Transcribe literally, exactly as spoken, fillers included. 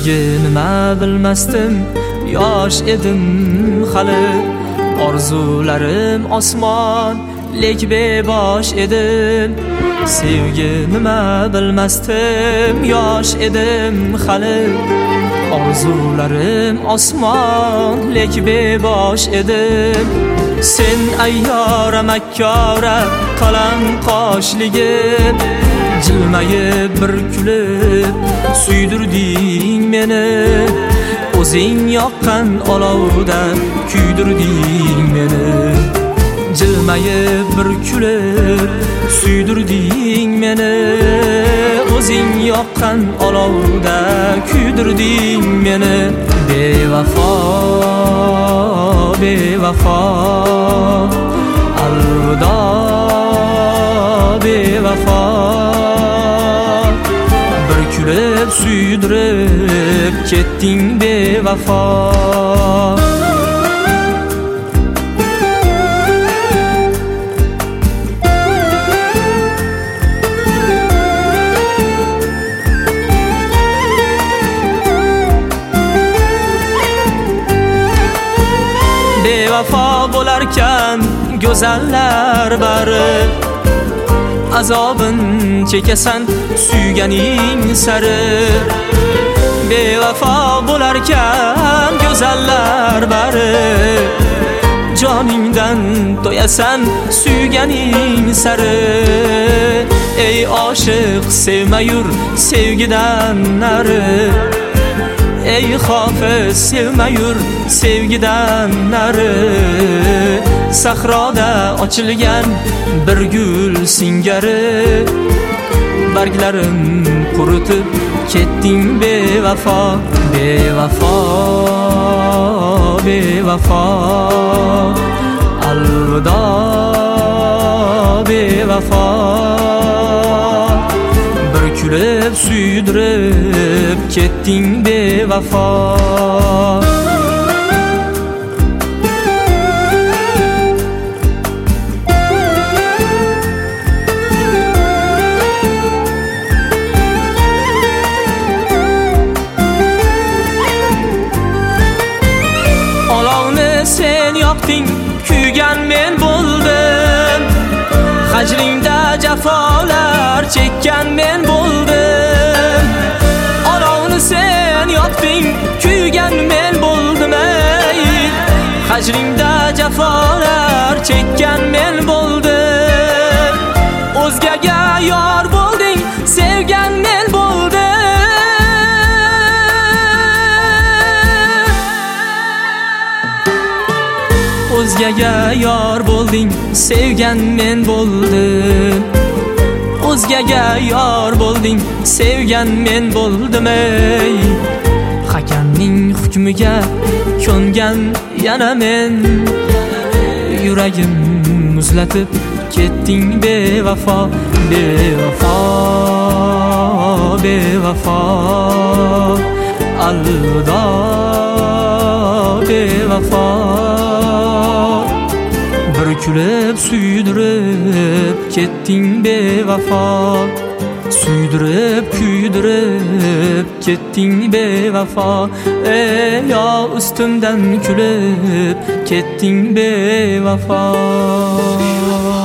sevgi nima bilmasdim, yosh edim hali. Orzularim osmon, lek bebosh edim. Sevgi nima bilmasdim, yosh edim hali. Orzularim osmon, lek bebosh edim. Sen ayyora makkora qalam qoshligim, jilmayib bir kulib suydirding meni. O'zing yoqqan olovda kuydirding meni. Jilmayib bir kulib suydirding meni. O'zing yoqqan olovda kuydirding meni. Bevafo, bevafo, alvido bevafo. Bir kulib suydirib ketding bevafo. Bevafo bo'larkan go'zallar bari, azobin chekasan suyganing sari. Bevafo bo'larkan go'zallar bari, joningdan to'yasan suyganing sari. Ey oshiq sevma yur sevgidan nari. Ey hofiz sevma yur sevgidan nari. Sahroda ochilgan bir gul singari, barglarim quritib ketding bevafo. Bevafo, bevafo, alvido bevafo. Bir kulib suydirib ketding bevafo. Olovni sen yoqding, kuygan men bo'ldim. Hajringda jafolar chekkan men bo'ldim. Olovni sen yoqding, kuygan men bo'ldim. Ey hajringda jafolar chekkan men bo'ldim. O'zgaga yor bo'lding, sevgan men bo'ldim. O'zgaga yor bo'lding, sevgan men bo'ldim. O'zgaga yor bo'lding, sevgan men bo'ldim. Ey hakamning hukmiga ko'ngan yana men, yuragim muzlatib ketding bevafo. Bevafo, bevafo, alvido bevafo. Bir kulib suydirib ketding bevafo. Suydirib kuydirib ketding bevafo. Ey yo ustimdan kulib ketding bevafo.